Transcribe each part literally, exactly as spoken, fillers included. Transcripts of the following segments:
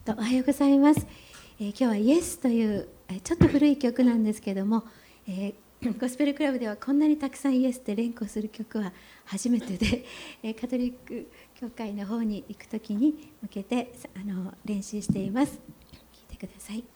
とおはようございます、えー、今日はイエスという、えー、ちょっと古い曲なんですけども、えー、ゴスペルクラブではこんなにたくさんイエスって連呼する曲は初めてで、えー、カトリック教会の方に行くときに向けてあの練習しています。聞いてください。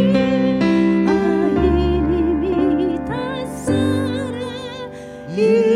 You